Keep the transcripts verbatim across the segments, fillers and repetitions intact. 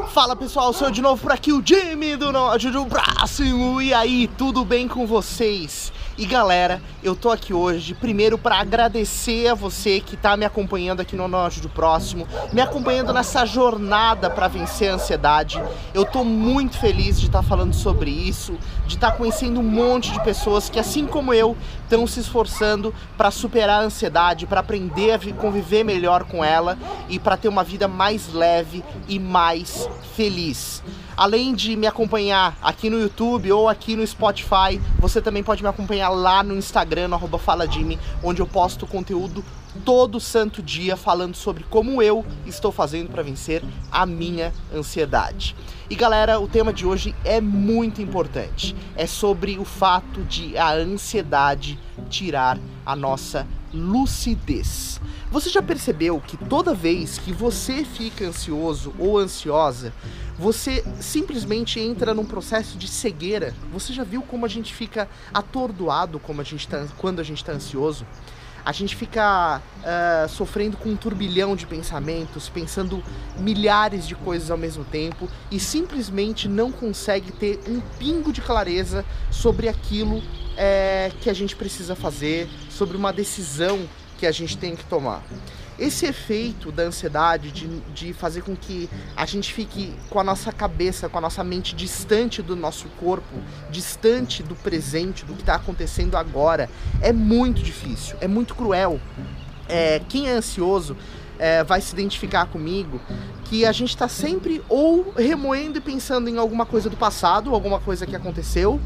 Fala pessoal, sou eu de novo por aqui, o Jimmy do Norte do Próximo. E aí, tudo bem com vocês? E galera, eu tô aqui hoje primeiro para agradecer a você que tá me acompanhando aqui no Norte do Próximo, me acompanhando nessa jornada para vencer a ansiedade. Eu tô muito feliz de estar falando sobre isso, de estar conhecendo um monte de pessoas que, assim como eu, estão se esforçando para superar a ansiedade, para aprender a conviver melhor com ela e para ter uma vida mais leve e mais feliz. Além de me acompanhar aqui no YouTube ou aqui no Spotify, você também pode me acompanhar lá no Instagram, no arroba FalaJimmy, onde eu posto conteúdo todo santo dia falando sobre como eu estou fazendo para vencer a minha ansiedade. E galera, o tema de hoje é muito importante. É sobre o fato de a ansiedade tirar a nossa lucidez. Você já percebeu que toda vez que você fica ansioso ou ansiosa, você simplesmente entra num processo de cegueira? Você já viu como a gente fica atordoado como a gente tá, quando a gente está ansioso? A gente fica uh, sofrendo com um turbilhão de pensamentos, pensando milhares de coisas ao mesmo tempo e simplesmente não consegue ter um pingo de clareza sobre aquilo é, que a gente precisa fazer, sobre uma decisão que a gente tem que tomar. Esse efeito da ansiedade de, de fazer com que a gente fique com a nossa cabeça, com a nossa mente distante do nosso corpo, distante do presente, do que está acontecendo agora, é muito difícil, é muito cruel. É, quem é ansioso é, vai se identificar comigo que a gente está sempre ou remoendo e pensando em alguma coisa do passado, alguma coisa que aconteceu,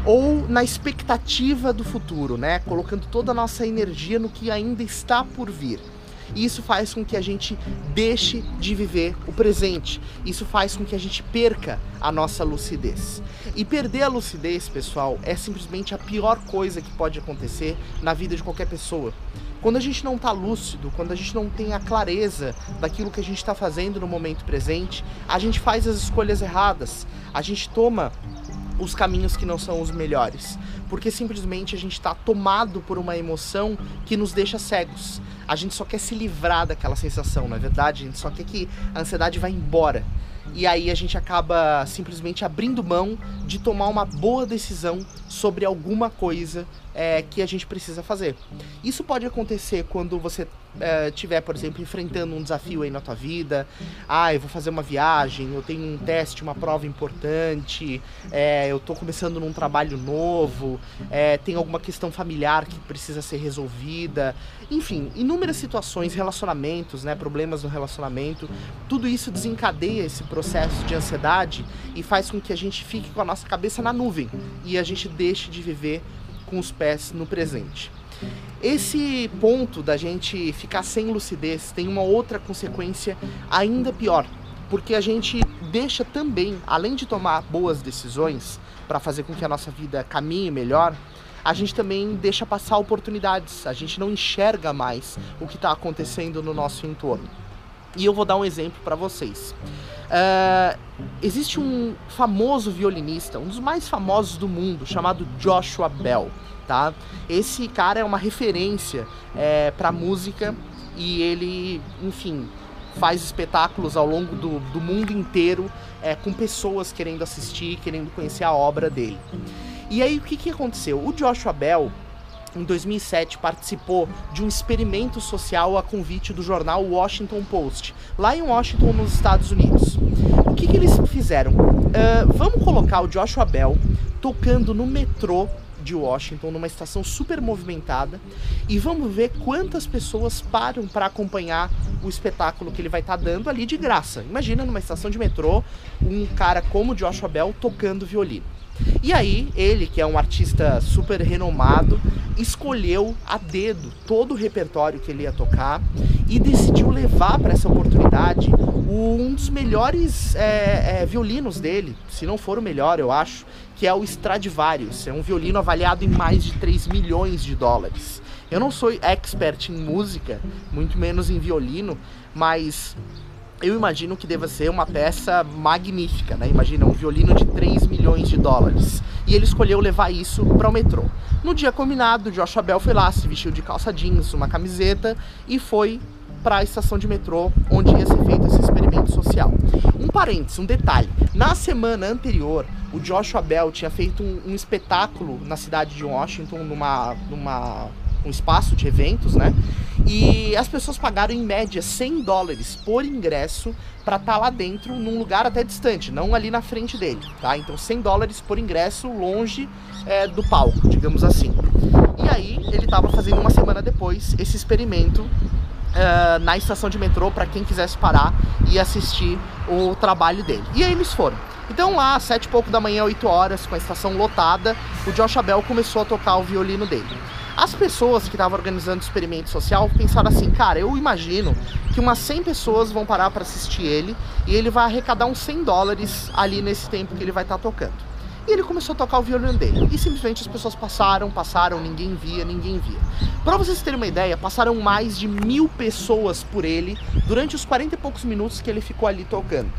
ou na expectativa do futuro, né? Colocando toda a nossa energia no que ainda está por vir. E isso faz com que a gente deixe de viver o presente. Isso faz com que a gente perca a nossa lucidez. E perder a lucidez, pessoal, é simplesmente a pior coisa que pode acontecer na vida de qualquer pessoa. Quando a gente não está lúcido, quando a gente não tem a clareza daquilo que a gente está fazendo no momento presente, a gente faz as escolhas erradas, a gente toma os caminhos que não são os melhores, porque simplesmente a gente está tomado por uma emoção que nos deixa cegos. A gente só quer se livrar daquela sensação, não é verdade? A gente só quer que a ansiedade vá embora. E aí a gente acaba simplesmente abrindo mão de tomar uma boa decisão sobre alguma coisa é, que a gente precisa fazer. Isso pode acontecer quando você estiver, é, por exemplo, enfrentando um desafio aí na tua vida. Ah, eu vou fazer uma viagem, eu tenho um teste, uma prova importante, é, eu estou começando num trabalho novo, é, tem alguma questão familiar que precisa ser resolvida. Enfim, inúmeras situações, relacionamentos, né, problemas no relacionamento, tudo isso desencadeia esse processo de ansiedade e faz com que a gente fique com a nossa cabeça na nuvem e a gente deixe de viver com os pés no presente. Esse ponto da gente ficar sem lucidez tem uma outra consequência ainda pior, porque a gente deixa também, além de tomar boas decisões para fazer com que a nossa vida caminhe melhor, a gente também deixa passar oportunidades, a gente não enxerga mais o que está acontecendo no nosso entorno. E eu vou dar um exemplo para vocês. Uh, existe um famoso violinista, um dos mais famosos do mundo, chamado Joshua Bell, tá? Esse cara é uma referência é, para música e ele, enfim, faz espetáculos ao longo do, do mundo inteiro é, com pessoas querendo assistir, querendo conhecer a obra dele. E aí o que, que aconteceu? O Joshua Bell, em dois mil e sete, participou de um experimento social a convite do jornal Washington Post, lá em Washington, nos Estados Unidos. O que, que eles fizeram? Uh, vamos colocar o Joshua Bell tocando no metrô de Washington, numa estação super movimentada, e vamos ver quantas pessoas param para acompanhar o espetáculo que ele vai estar tá dando ali de graça. Imagina numa estação de metrô, um cara como Joshua Bell tocando violino. E aí, ele, que é um artista super renomado, escolheu a dedo todo o repertório que ele ia tocar e decidiu levar para essa oportunidade um dos melhores é, é, violinos dele, se não for o melhor, eu acho, que é o Stradivarius. É um violino avaliado em mais de três milhões de dólares. Eu não sou expert em música, muito menos em violino, mas eu imagino que deva ser uma peça magnífica, né? Imagina um violino de três milhões de dólares. E ele escolheu levar isso para o metrô. No dia combinado, Joshua Bell foi lá, se vestiu de calça jeans, uma camiseta e foi para a estação de metrô onde ia ser feito esse experimento social. Um parênteses, um detalhe, na semana anterior o Joshua Bell tinha feito um, um espetáculo na cidade de Washington, numa, numa, um espaço de eventos, né? E as pessoas pagaram em média cem dólares por ingresso para estar lá dentro, num lugar até distante, não ali na frente dele, tá? Então cem dólares por ingresso longe é, do palco, digamos assim. E aí ele estava fazendo uma semana depois esse experimento uh, na estação de metrô para quem quisesse parar e assistir o trabalho dele. E aí eles foram. Então lá, às sete e pouco da manhã, oito horas, com a estação lotada, o Joshua Bell começou a tocar o violino dele. As pessoas que estavam organizando o experimento social pensaram assim, cara, eu imagino que umas cem pessoas vão parar para assistir ele e ele vai arrecadar uns cem dólares ali nesse tempo que ele vai estar tocando. E ele começou a tocar o violino dele. E simplesmente as pessoas passaram, passaram, ninguém via, ninguém via. Para vocês terem uma ideia, passaram mais de mil pessoas por ele durante os quarenta e poucos minutos que ele ficou ali tocando.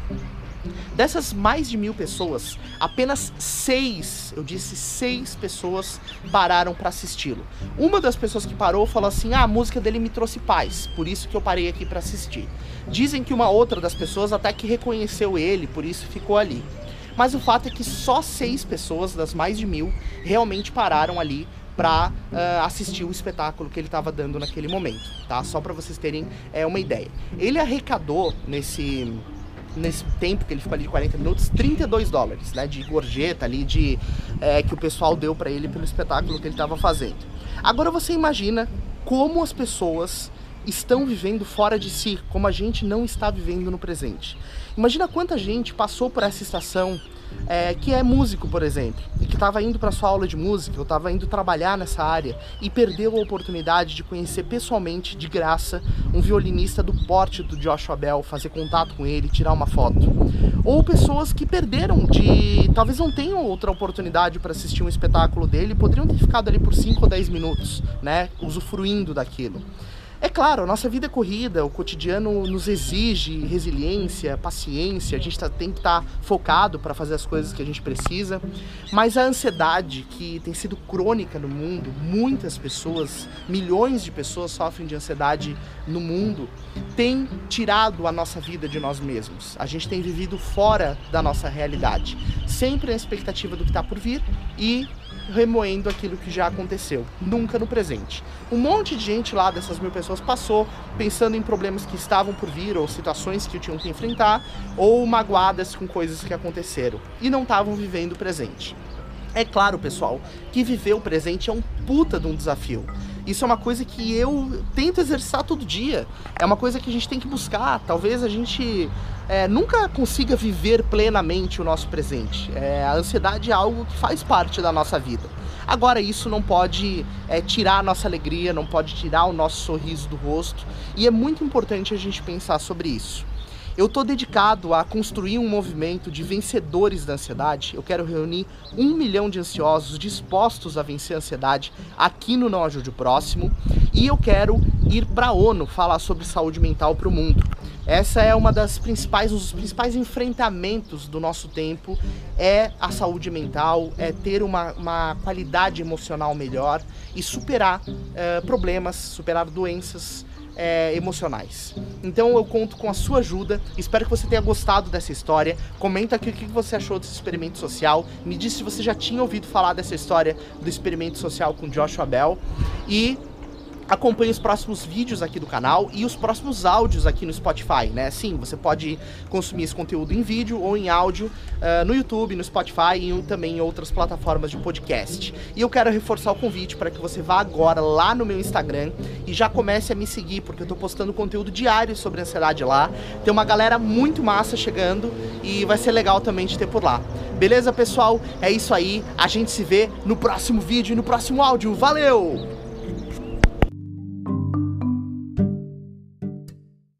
Dessas mais de mil pessoas, apenas seis, eu disse seis pessoas pararam para assisti-lo. Uma das pessoas que parou falou assim, ah, a música dele me trouxe paz, por isso que eu parei aqui para assistir. Dizem que uma outra das pessoas até que reconheceu ele, por isso ficou ali. Mas o fato é que só seis pessoas das mais de mil realmente pararam ali para uh, assistir o espetáculo que ele estava dando naquele momento, tá? Só para vocês terem é, uma ideia. Ele arrecadou nesse... nesse tempo que ele ficou ali de quarenta minutos, trinta e dois dólares, né, de gorjeta ali, de, é, que o pessoal deu para ele pelo espetáculo que ele estava fazendo. Agora você imagina como as pessoas estão vivendo fora de si, como a gente não está vivendo no presente. Imagina quanta gente passou por essa estação, é, que é músico, por exemplo, e que estava indo para sua aula de música, ou estava indo trabalhar nessa área, e perdeu a oportunidade de conhecer pessoalmente, de graça, um violinista do porte do Joshua Bell, fazer contato com ele, tirar uma foto. Ou pessoas que perderam de... talvez não tenham outra oportunidade para assistir um espetáculo dele, poderiam ter ficado ali por cinco ou dez minutos, né, usufruindo daquilo. É claro, a nossa vida é corrida, o cotidiano nos exige resiliência, paciência, a gente tá, tem que estar tá focado para fazer as coisas que a gente precisa, mas a ansiedade que tem sido crônica no mundo, muitas pessoas, milhões de pessoas sofrem de ansiedade no mundo, tem tirado a nossa vida de nós mesmos. A gente tem vivido fora da nossa realidade, sempre na expectativa do que está por vir e remoendo aquilo que já aconteceu, nunca no presente. Um monte de gente lá, dessas mil pessoas, passou pensando em problemas que estavam por vir, ou situações que tinham que enfrentar, ou magoadas com coisas que aconteceram, e não estavam vivendo o presente. É claro, pessoal, que viver o presente é um puta de um desafio. Isso é uma coisa que eu tento exercitar todo dia. É uma coisa que a gente tem que buscar. Talvez a gente é, nunca consiga viver plenamente o nosso presente. É, a ansiedade é algo que faz parte da nossa vida. Agora, isso não pode é, tirar a nossa alegria, não pode tirar o nosso sorriso do rosto. E é muito importante a gente pensar sobre isso. Eu estou dedicado a construir um movimento de vencedores da ansiedade. Eu quero reunir um milhão de ansiosos dispostos a vencer a ansiedade aqui no Não Ajude o Próximo. E eu quero ir para a ONU falar sobre saúde mental para o mundo. Essa é uma das principais, um dos principais enfrentamentos do nosso tempo, é a saúde mental, é ter uma, uma qualidade emocional melhor e superar é, problemas, superar doenças, É, emocionais. Então eu conto com a sua ajuda, espero que você tenha gostado dessa história. Comenta aqui o que você achou desse experimento social, me diz se você já tinha ouvido falar dessa história do experimento social com Joshua Bell e acompanhe os próximos vídeos aqui do canal e os próximos áudios aqui no Spotify, né? Sim, você pode consumir esse conteúdo em vídeo ou em áudio uh, no YouTube, no Spotify e também em outras plataformas de podcast. E eu quero reforçar o convite para que você vá agora lá no meu Instagram e já comece a me seguir, porque eu tô postando conteúdo diário sobre ansiedade lá. Tem uma galera muito massa chegando e vai ser legal também de ter por lá. Beleza, pessoal? É isso aí. A gente se vê no próximo vídeo e no próximo áudio. Valeu!